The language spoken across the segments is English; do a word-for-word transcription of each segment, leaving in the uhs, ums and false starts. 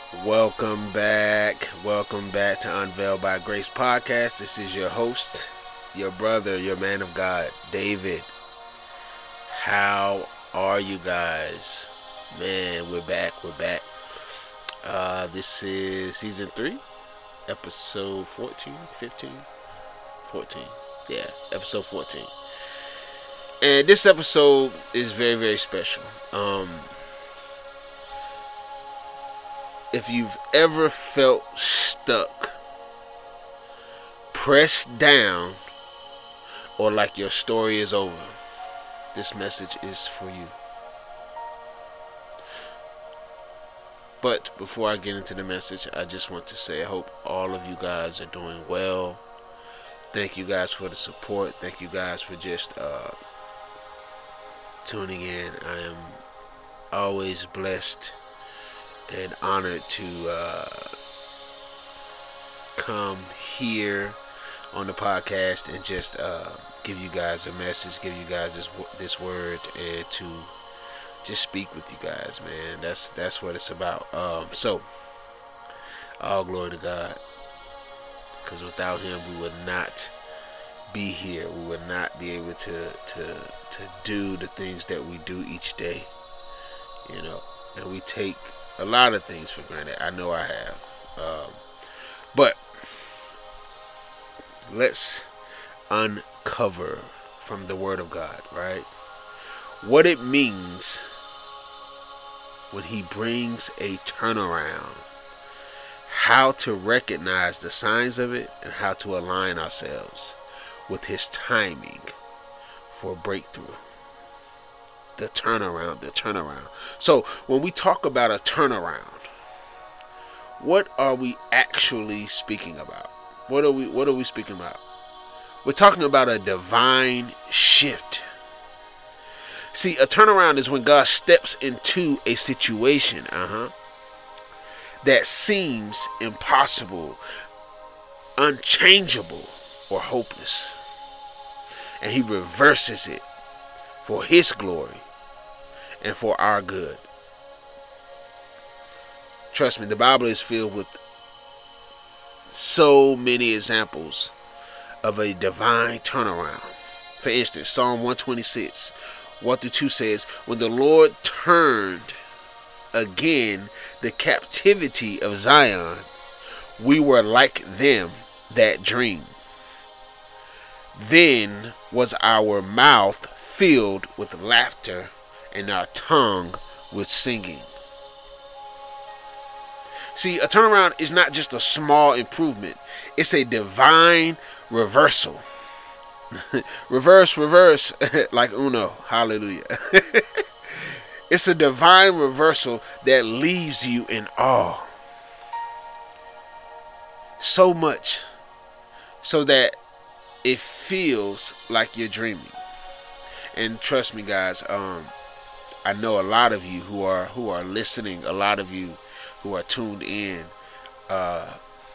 Welcome back. Welcome back to Unveiled by Grace podcast. This is your host, your brother, your man of God, David. How are you guys? Man, we're back. We're back. Uh, this is season three, episode fourteen, fifteen, fourteen. Yeah, episode fourteen. And this episode is very, very special. Um, if you've ever felt stuck, pressed down, or like your story is over, this message is for you. But before I get into the message, I just want to say I hope all of you guys are doing well. Thank you guys for the support. Thank you guys for just uh, tuning in. I am always blessed and honored to uh, come here on the podcast and just uh, give you guys a message, give you guys this this word, and to just speak with you guys, man. That's that's what it's about. Um, so, all glory to God, because without Him, we would not be here. We would not be able to to to do the things that we do each day. You know, and we take a lot of things for granted. I know I have. Um, but let's uncover from the Word of God, right? What it means when He brings a turnaround. How to recognize the signs of it and how to align ourselves with His timing for breakthrough. The turnaround, the turnaround. So when we talk about a turnaround, what are we actually speaking about? What are we what are we speaking about? We're talking about a divine shift. See, a turnaround is when God steps into a situation, uh-huh, that seems impossible, unchangeable, or hopeless. And He reverses it for His glory and for our good. Trust me, the Bible is filled with so many examples of a divine turnaround. For instance, Psalm one twenty-six, one through two says, when the Lord turned again the captivity of Zion, we were like them that dream. Then was our mouth filled with laughter and our tongue with singing. See, a turnaround is not just a small improvement. It's a divine reversal. reverse, reverse, like Uno. Hallelujah. It's a divine reversal that leaves you in awe. So much so that it feels like you're dreaming. And trust me, guys, um, I know a lot of you who are who are listening, a lot of you who are tuned in. Uh,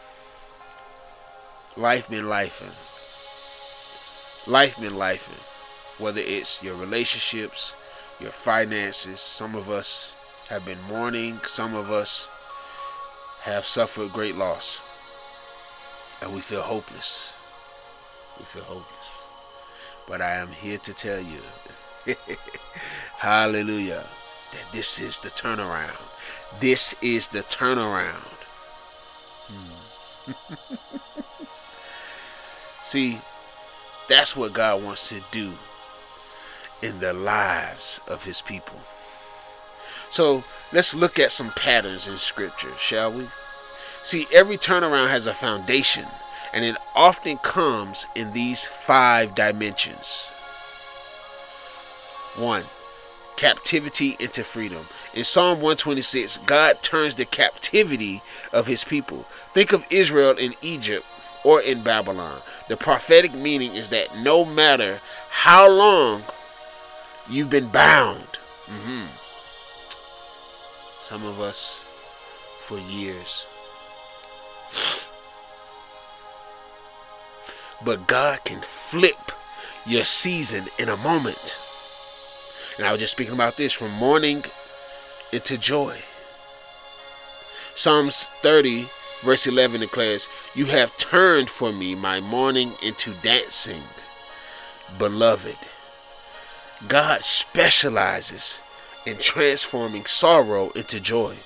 life been lifing. Life been lifing. Whether it's your relationships, your finances. Some of us have been mourning. Some of us have suffered great loss. And we feel hopeless. We feel hopeless. But I am here to tell you, hallelujah, that this is the turnaround. This is the turnaround. Hmm. See, that's what God wants to do in the lives of His people. So let's look at some patterns in Scripture, shall we? See, every turnaround has a foundation, and it often comes in these five dimensions. One, captivity into freedom. In Psalm one twenty-six, God turns the captivity of His people. Think of Israel in Egypt or in Babylon. The prophetic meaning is that no matter how long you've been bound, mm-hmm. some of us for years, but God can flip your season in a moment. And I was just speaking about this, from mourning into joy. Psalms thirty, verse eleven declares, "You have turned for me my mourning into dancing." Beloved, God specializes in transforming sorrow into joy.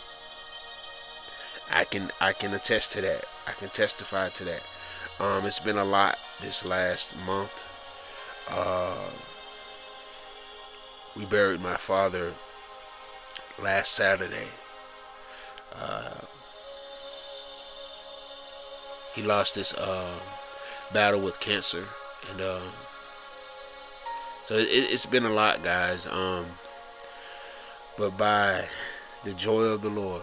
I can I can attest to that. I can testify to that. Um, it's been a lot this last month. Uh, we buried my father last Saturday. Uh, he lost this uh, battle with cancer, and uh, so it, it's been a lot, guys. Um, but by the joy of the Lord,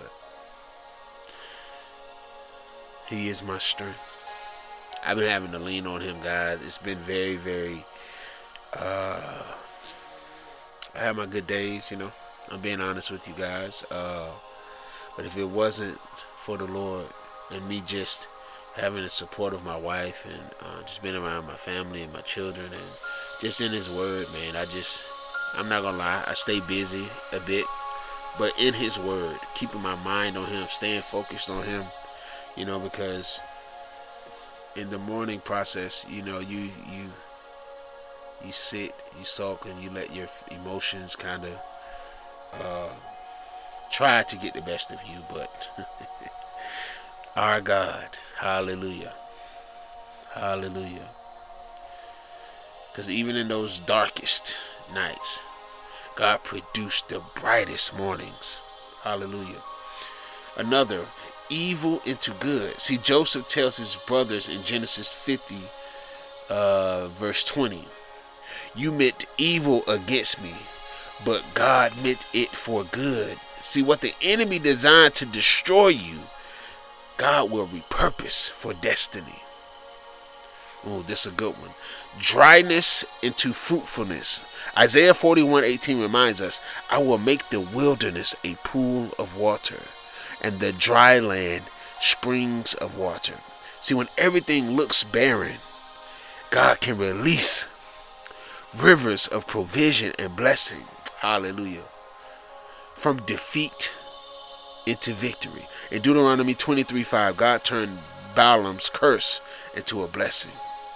He is my strength. I've been having to lean on Him, guys. It's been very, very. Uh, I have my good days, you know. I'm being honest with you guys. Uh, but if it wasn't for the Lord and me just having the support of my wife and uh, just being around my family and my children and just in His Word, man, I just, I'm not gonna lie, I stay busy a bit, but in His Word, keeping my mind on Him, staying focused on Him, you know, because in the mourning process, you know, you you you sit, you sulk, and you let your emotions kind of uh, try to get the best of you. But our God, hallelujah, hallelujah. Because even in those darkest nights, God produced the brightest mornings. Hallelujah. Another, evil into good. See, Joseph tells his brothers in Genesis fifty, uh, verse twenty, "You meant evil against me, but God meant it for good." See, what the enemy designed to destroy you, God will repurpose for destiny. Oh, this is a good one. Dryness into fruitfulness. Isaiah forty-one eighteen reminds us, "I will make the wilderness a pool of water, and the dry land springs of water." See, when everything looks barren, God can release rivers of provision and blessing. Hallelujah. From defeat into victory. In Deuteronomy twenty-three five, God turned Balaam's curse into a blessing.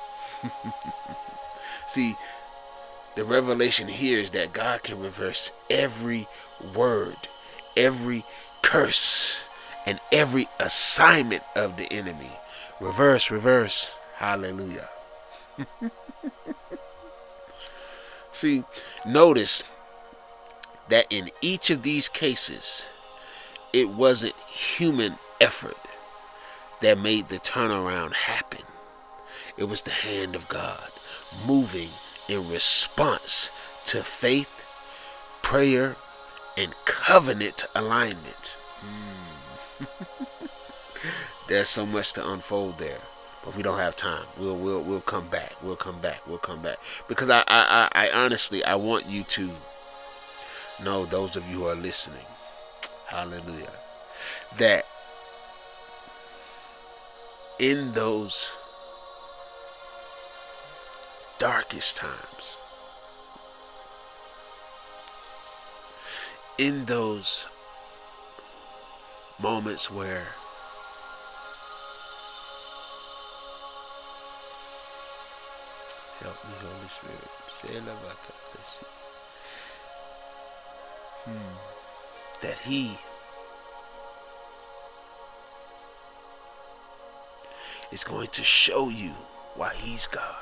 See, the revelation here is that God can reverse every word, every curse, and every assignment of the enemy. Reverse, reverse. Hallelujah. See, notice that in each of these cases, it wasn't human effort that made the turnaround happen. It was the hand of God moving in response to faith, prayer, and covenant alignment. Hmm. There's so much to unfold there, but we don't have time. We'll we'll we'll come back. We'll come back. We'll come back. Because I I, I, I honestly I want you to know, those of you who are listening, hallelujah, that in those darkest times, in those moments where help me, Holy Spirit, hmm. that He is going to show you why He's God.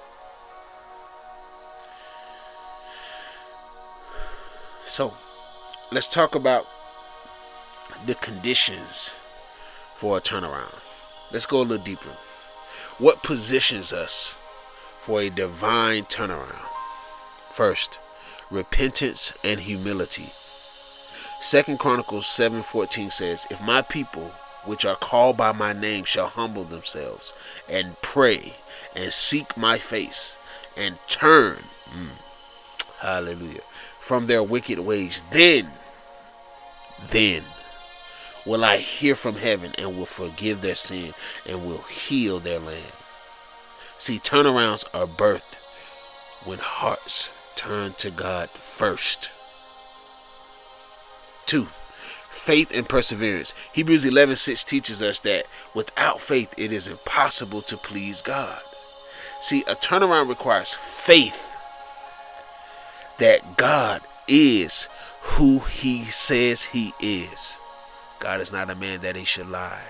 So, let's talk about the conditions for a turnaround. Let's go a little deeper. What positions us for a divine turnaround? First, repentance and humility. Second Chronicles seven fourteen says, "If my people, which are called by my name, shall humble themselves and pray and seek my face and turn," mm, hallelujah, "from their wicked ways, then, then will I hear from heaven and will forgive their sin and will heal their land." See, turnarounds are birthed when hearts turn to God first. Two, faith and perseverance. Hebrews eleven six teaches us that without faith it is impossible to please God. See, a turnaround requires faith that God is who he says he is. God is not a man that he should lie.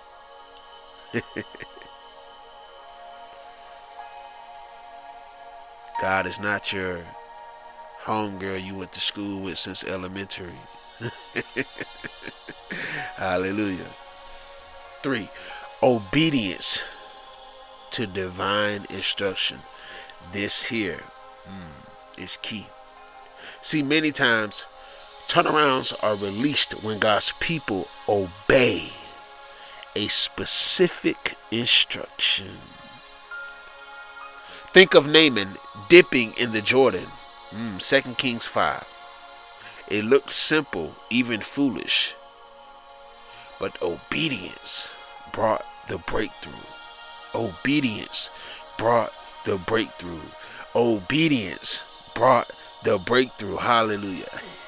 God is not your homegirl you went to school with since elementary. Hallelujah. Three, obedience to divine instruction. This here mm, is key. See, many times turnarounds are released when God's people obey a specific instruction. Think of Naaman dipping in the Jordan. Mm, Second Kings five. It looked simple, even foolish. But obedience brought the breakthrough. Obedience brought the breakthrough. Obedience brought the breakthrough. Hallelujah.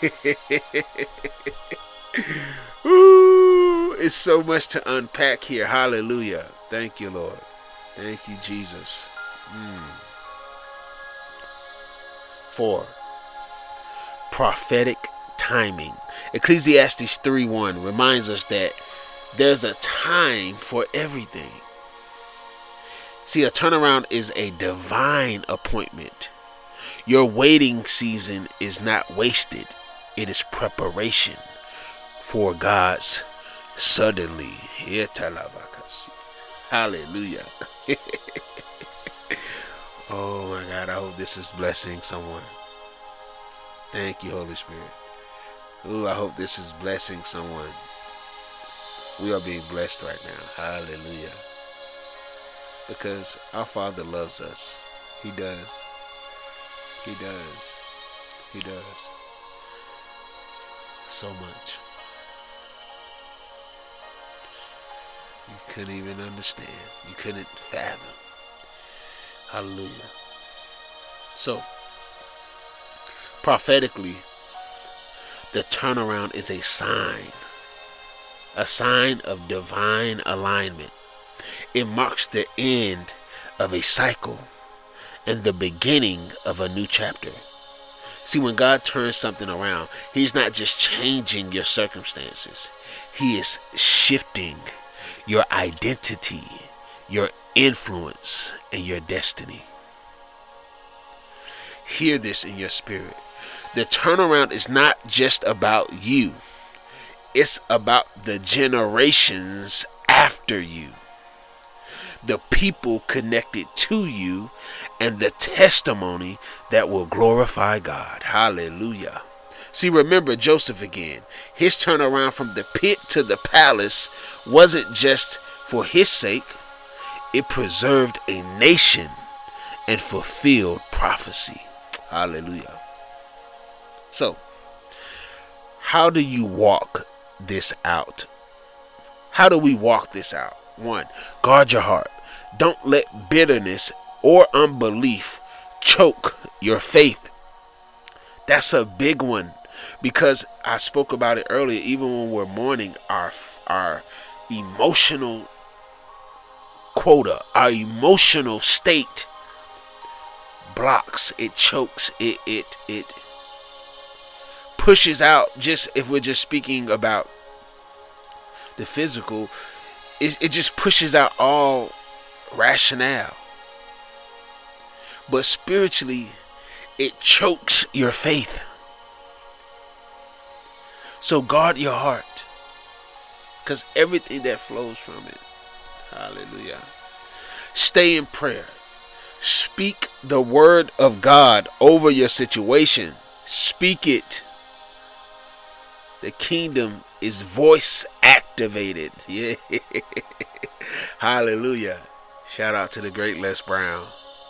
Ooh, it's so much to unpack here. Hallelujah. Thank you, Lord. Thank you, Jesus. Mm. Four, prophetic timing. Ecclesiastes three one reminds us that there's a time for everything. See, a turnaround is a divine appointment. Your waiting season is not wasted. It is preparation for God's suddenly. Hallelujah. Oh my God, I hope this is blessing someone. Thank you, Holy Spirit. Ooh, I hope this is blessing someone. We are being blessed right now. Hallelujah. Because our Father loves us. He does. He does. He does. So much. You couldn't even understand. You couldn't fathom. Hallelujah. So, prophetically, the turnaround is a sign. A sign of divine alignment. It marks the end of a cycle and the beginning of a new chapter. See, when God turns something around, he's not just changing your circumstances. He is shifting your identity, your influence, and your destiny. Hear this in your spirit. The turnaround is not just about you. It's about the generations after you. The people connected to you and the testimony that will glorify God. Hallelujah. See, remember Joseph again. His turnaround from the pit to the palace wasn't just for his sake. It preserved a nation and fulfilled prophecy. Hallelujah. So, how do you walk this out? How do we walk this out? One, guard your heart. Don't let bitterness or unbelief choke your faith. That's a big one, because I spoke about it earlier. Even when we're mourning, our our emotional quota, our emotional state blocks, it chokes, it it it pushes out. Just if we're just speaking about the physical, it, it just pushes out all rationale. But spiritually, it chokes your faith. So guard your heart, because everything that flows from it. Hallelujah. Stay in prayer. Speak the word of God over your situation. Speak it. The kingdom is voice activated. Yeah. Hallelujah. Shout out to the great Les Brown.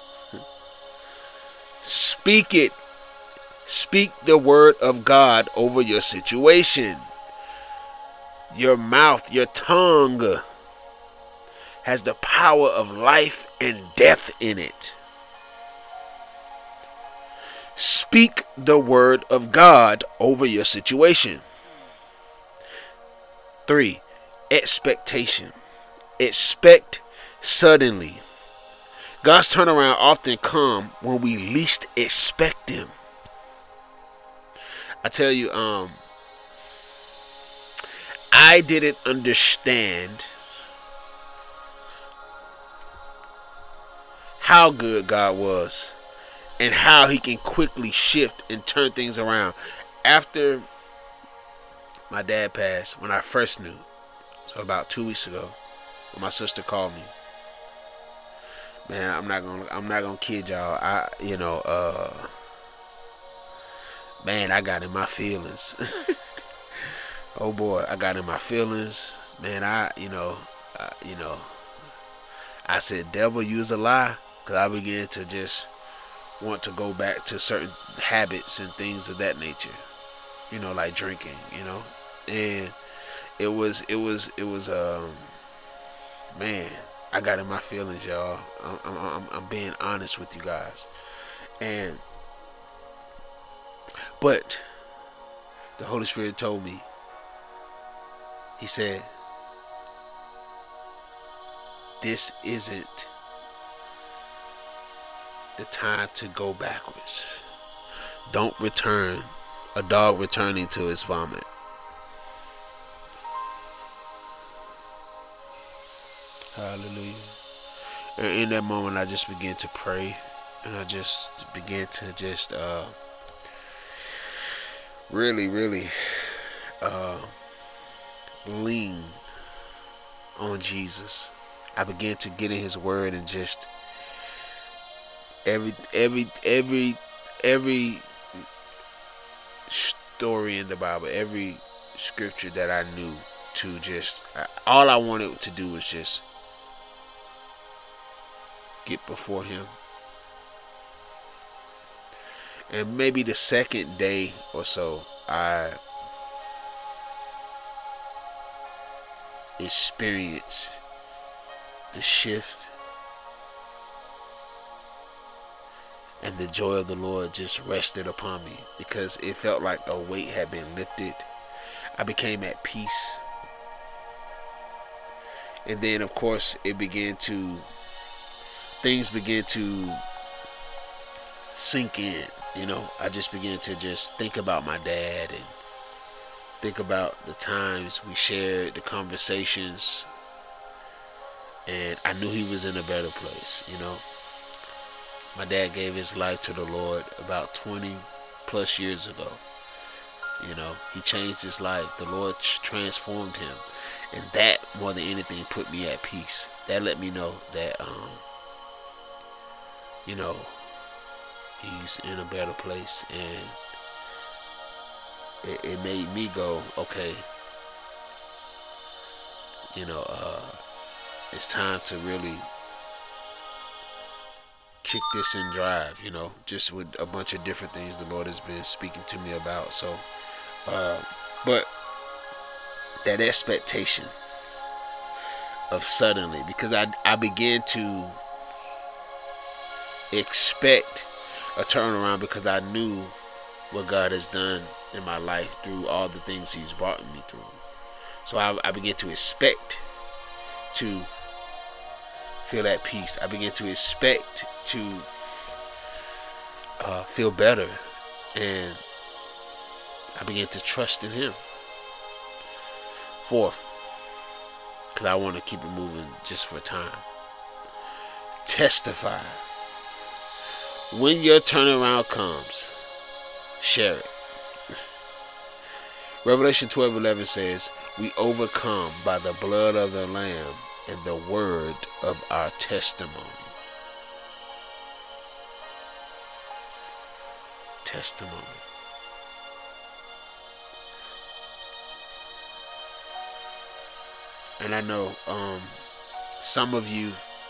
Speak it. Speak the word of God over your situation. Your mouth, your tongue has the power of life and death in it. Speak the word of God over your situation. Three, expectation. Expect suddenly. God's turnaround often come when we least expect them. I tell you, um, I didn't understand how good God was and how he can quickly shift and turn things around. After my dad passed, when I first knew, so about two weeks ago, when my sister called me, man, I'm not gonna, I'm not gonna kid y'all. I, you know, uh, man, I got in my feelings. Oh boy, I got in my feelings, man. I, you know, uh, you know, I said, devil, use a lie, because I began to just want to go back to certain habits and things of that nature, you know, like drinking, you know, and it was, it was, it was, um, man, I got in my feelings, y'all. I'm, I'm, I'm being honest with you guys, and but the Holy Spirit told me. He said, "This isn't the time to go backwards. Don't return a dog returning to his vomit." Hallelujah. And in that moment, I just began to pray, and I just began to just uh, really, really uh, lean on Jesus. I began to get in His Word, and just every, every, every, every story in the Bible, every scripture that I knew to just, all I wanted to do was just get before Him. And maybe the second day or so, I experienced the shift, and the joy of the Lord just rested upon me, because it felt like a weight had been lifted. I became at peace. And then, of course, it began to, things began to sink in. You know, I just began to just think about my dad, and think about the times we shared, the conversations, and I knew he was in a better place. You know, my dad gave his life to the Lord about twenty plus years ago. You know, he changed his life. The Lord transformed him, and that more than anything put me at peace. That let me know that, um, you know, he's in a better place, and it, it made me go, okay, you know, uh, it's time to really kick this in drive, you know, just with a bunch of different things the Lord has been speaking to me about. So, uh, but that expectation of suddenly, because I, I began to expect a turnaround, because I knew what God has done in my life through all the things He's brought me through. So I, I began to expect to feel at peace. I began to expect to uh, feel better, and I began to trust in Him. Fourth, because I want to keep it moving just for time. Testify. When your turnaround comes, share it. Revelation twelve eleven says, "We overcome by the blood of the Lamb and the word of our testimony." Testimony. And I know um, some of you,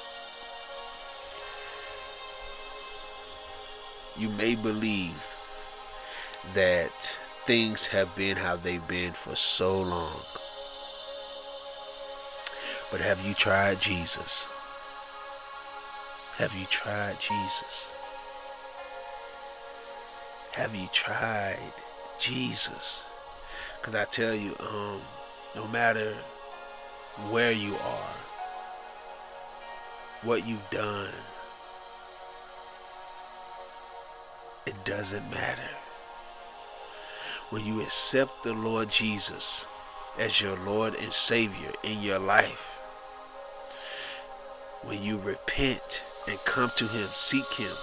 you may believe that things have been how they've been for so long. But have you tried Jesus? Have you tried Jesus? Have you tried Jesus? Because I tell you, um, No matter where you are, what you've done, it doesn't matter. When you accept the Lord Jesus as your Lord and Savior in your life, when you repent and come to Him, seek Him,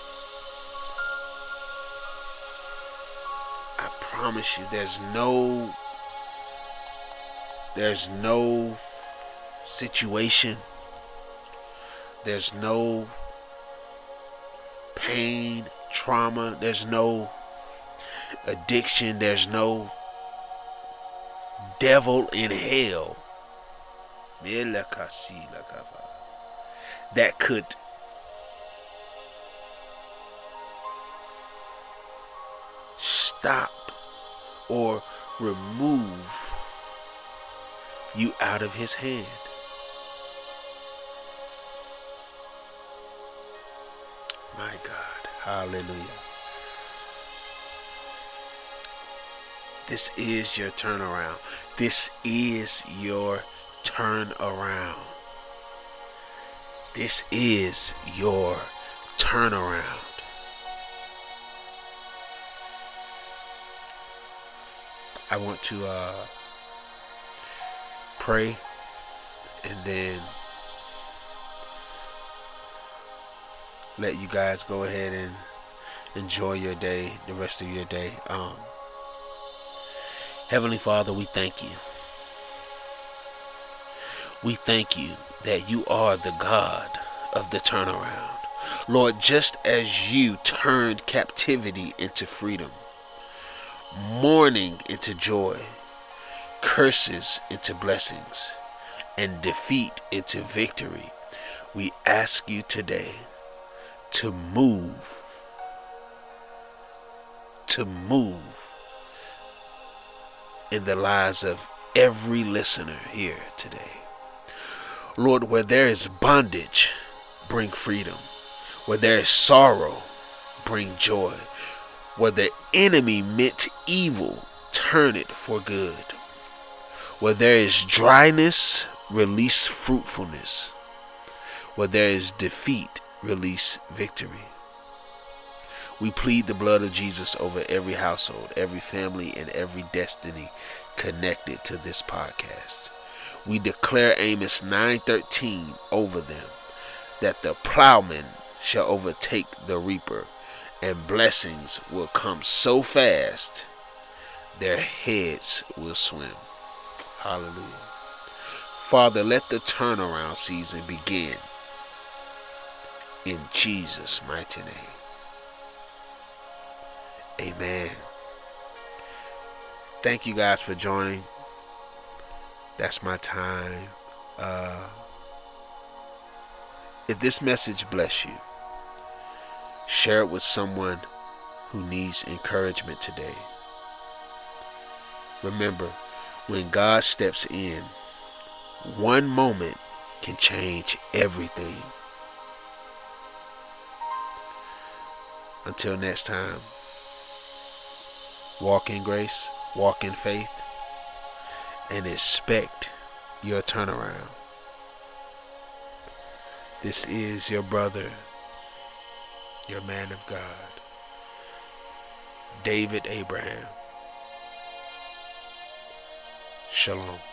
I promise you there's no there's no situation, there's no pain, trauma, there's no addiction, there's no devil in hell that could stop or remove you out of His hand. My God, hallelujah. This is your turnaround. This is your turnaround. This is your turnaround. I want to uh, pray and then let you guys go ahead and enjoy your day, the rest of your day. Um, Heavenly Father, we thank you. We thank you that you are the God of the turnaround. Lord, just as you turned captivity into freedom, mourning into joy, curses into blessings, and defeat into victory, we ask you today to move, to move in the lives of every listener here today. Lord, where there is bondage, bring freedom. Where there is sorrow, bring joy. Where the enemy meant evil, turn it for good. Where there is dryness, release fruitfulness. Where there is defeat, release victory. We plead the blood of Jesus over every household, every family, and every destiny connected to this podcast. We declare Amos nine thirteen over them, that the plowman shall overtake the reaper, and blessings will come so fast their heads will swim. Hallelujah. Father, let the turnaround season begin in Jesus' mighty name. Amen. Thank you guys for joining. That's my time. Uh, if this message bless you, share it with someone who needs encouragement today. Remember, when God steps in, one moment can change everything. Until next time, walk in grace, walk in faith, and expect your turnaround. This is your brother, your man of God, David Abraham. Shalom.